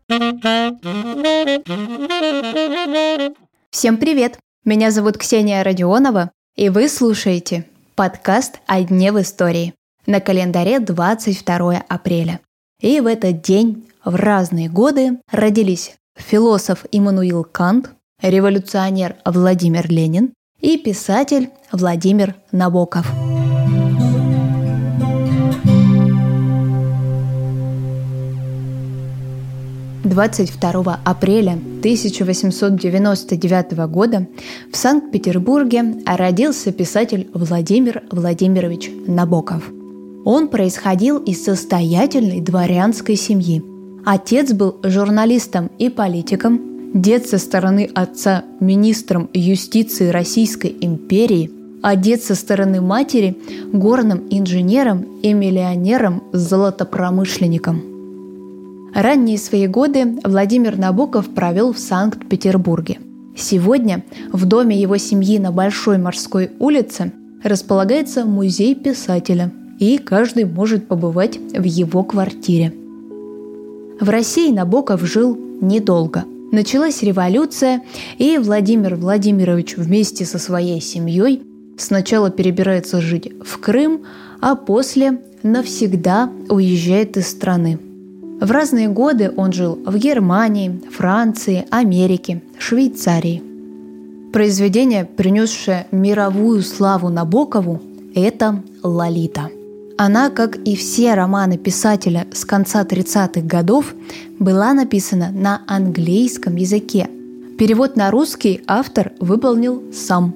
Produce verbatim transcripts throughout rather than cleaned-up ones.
Всем привет! Меня зовут Ксения Родионова, и вы слушаете подкаст «О дне в истории». На календаре двадцать второе апреля. И в этот день в разные годы родились философ Иммануил Кант, революционер Владимир Ленин и писатель Владимир Набоков. двадцать второго апреля тысяча восемьсот девяносто девятого года в Санкт-Петербурге родился писатель Владимир Владимирович Набоков. Он происходил из состоятельной дворянской семьи. Отец был журналистом и политиком, дед со стороны отца министром юстиции Российской империи, а дед со стороны матери горным инженером и миллионером-золотопромышленником. Ранние свои годы Владимир Набоков провел в Санкт-Петербурге. Сегодня в доме его семьи на Большой Морской улице располагается музей писателя, и каждый может побывать в его квартире. В России Набоков жил недолго. Началась революция, и Владимир Владимирович вместе со своей семьей сначала перебирается жить в Крым, а после навсегда уезжает из страны. В разные годы он жил в Германии, Франции, Америке, Швейцарии. Произведение, принесшее мировую славу Набокову, это «Лолита». Она, как и все романы писателя с конца тридцатых годов, была написана на английском языке. Перевод на русский автор выполнил сам.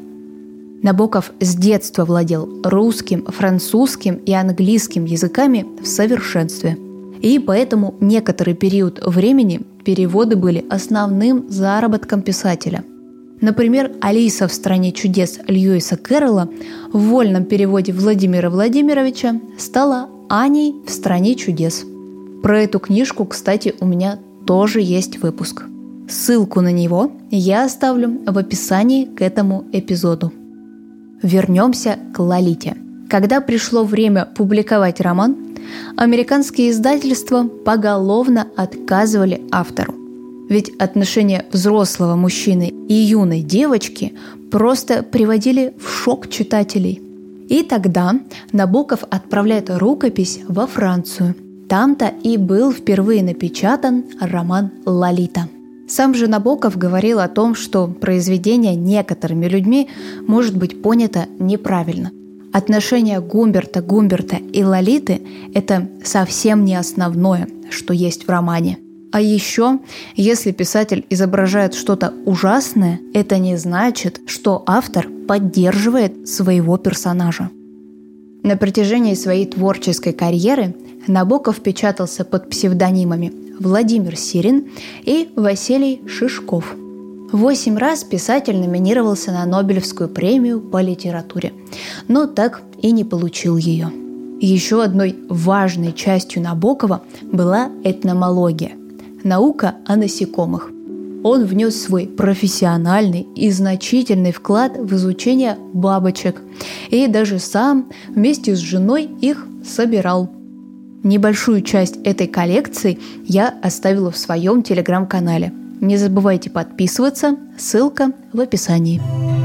Набоков с детства владел русским, французским и английским языками в совершенстве. И поэтому некоторый период времени переводы были основным заработком писателя. Например, «Алиса в стране чудес» Льюиса Кэрролла в вольном переводе Владимира Владимировича стала «Аней в стране чудес». Про эту книжку, кстати, у меня тоже есть выпуск. Ссылку на него я оставлю в описании к этому эпизоду. Вернемся к «Лолите». Когда пришло время публиковать роман, американские издательства поголовно отказывали автору. Ведь отношения взрослого мужчины и юной девочки просто приводили в шок читателей. И тогда Набоков отправляет рукопись во Францию. Там-то и был впервые напечатан роман «Лолита». Сам же Набоков говорил о том, что произведение некоторыми людьми может быть понято неправильно. Отношения Гумберта, Гумберта и Лолиты – это совсем не основное, что есть в романе. А еще, если писатель изображает что-то ужасное, это не значит, что автор поддерживает своего персонажа. На протяжении своей творческой карьеры Набоков печатался под псевдонимами Владимир Сирин и Василий Шишков. Восемь раз писатель номинировался на Нобелевскую премию по литературе, но так и не получил ее. Еще одной важной частью Набокова была этномология – наука о насекомых. Он внес свой профессиональный и значительный вклад в изучение бабочек и даже сам вместе с женой их собирал. Небольшую часть этой коллекции я оставила в своем телеграм-канале. Не забывайте подписываться, ссылка в описании.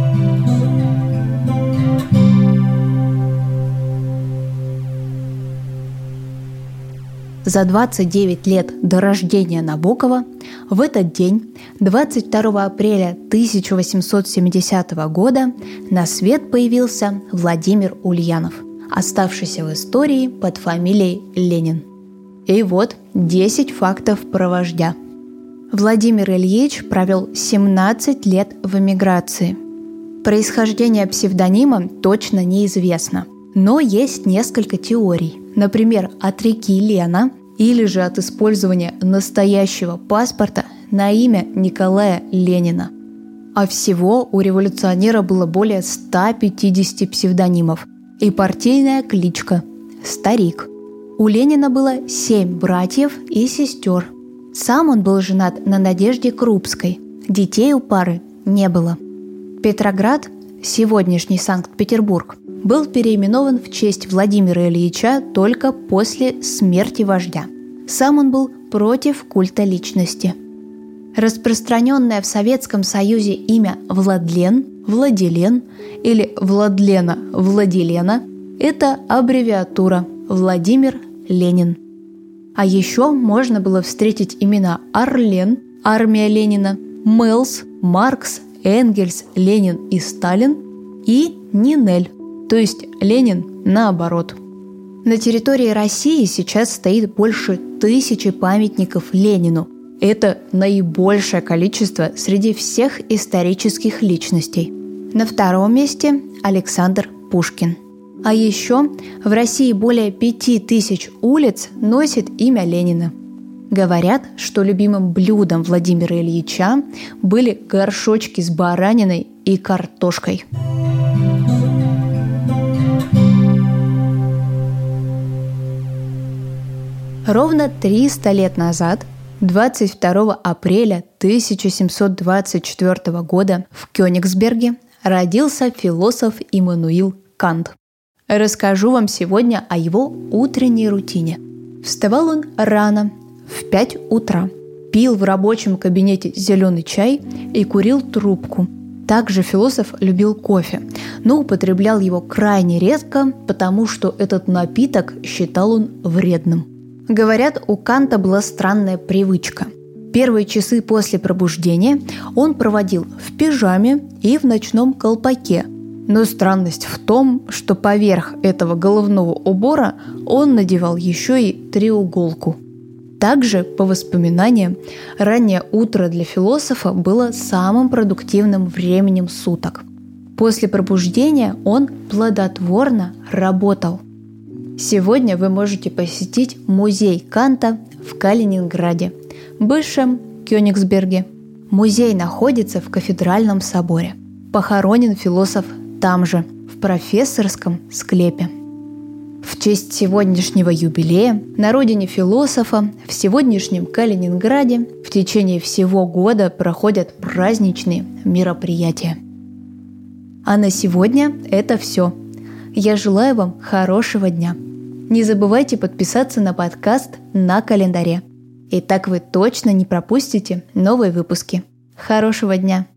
За двадцать девять лет до рождения Набокова в этот день, двадцать второго апреля тысяча восемьсот семидесятого года, на свет появился Владимир Ульянов, оставшийся в истории под фамилией Ленин. И вот десять фактов про вождя. Владимир Ильич провел семнадцать лет в эмиграции. Происхождение псевдонима точно неизвестно, но есть несколько теорий. Например, от реки Лена или же от использования настоящего паспорта на имя Николая Ленина. А всего у революционера было более ста пятидесяти псевдонимов и партийная кличка «Старик». У Ленина было семь братьев и сестер. Сам он был женат на Надежде Крупской. Детей у пары не было. Петроград, сегодняшний Санкт-Петербург, был переименован в честь Владимира Ильича только после смерти вождя. Сам он был против культа личности. Распространенное в Советском Союзе имя Владлен, Владилен или Владлена, Владилена – это аббревиатура Владимир Ленин. А еще можно было встретить имена Орлен, армия Ленина, Мэлс, Маркс, Энгельс, Ленин и Сталин и Нинель, то есть Ленин наоборот. На территории России сейчас стоит больше тысячи памятников Ленину. Это наибольшее количество среди всех исторических личностей. На втором месте Александр Пушкин. А еще в России более пяти тысяч улиц носит имя Ленина. Говорят, что любимым блюдом Владимира Ильича были горшочки с бараниной и картошкой. Ровно триста лет назад, двадцать второго апреля тысяча семьсот двадцать четвёртого года в Кёнигсберге родился философ Иммануил Кант. Расскажу вам сегодня о его утренней рутине. Вставал он рано, в пять утра, пил в рабочем кабинете зеленый чай и курил трубку. Также философ любил кофе, но употреблял его крайне редко, потому что этот напиток считал он вредным. Говорят, у Канта была странная привычка. Первые часы после пробуждения он проводил в пижаме и в ночном колпаке. Но странность в том, что поверх этого головного убора он надевал еще и треуголку. Также, по воспоминаниям, раннее утро для философа было самым продуктивным временем суток. После пробуждения он плодотворно работал. Сегодня вы можете посетить музей Канта в Калининграде, бывшем Кёнигсберге. Музей находится в кафедральном соборе. Похоронен философ там же, в профессорском склепе. В честь сегодняшнего юбилея на родине философа в сегодняшнем Калининграде в течение всего года проходят праздничные мероприятия. А на сегодня это все. Я желаю вам хорошего дня. Не забывайте подписаться на подкаст на календаре. И так вы точно не пропустите новые выпуски. Хорошего дня!